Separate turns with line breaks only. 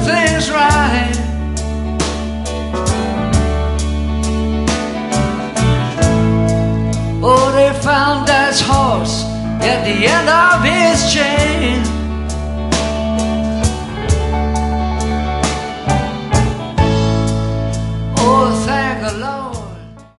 things right. Oh, they found Dad's horse at the end of his chain.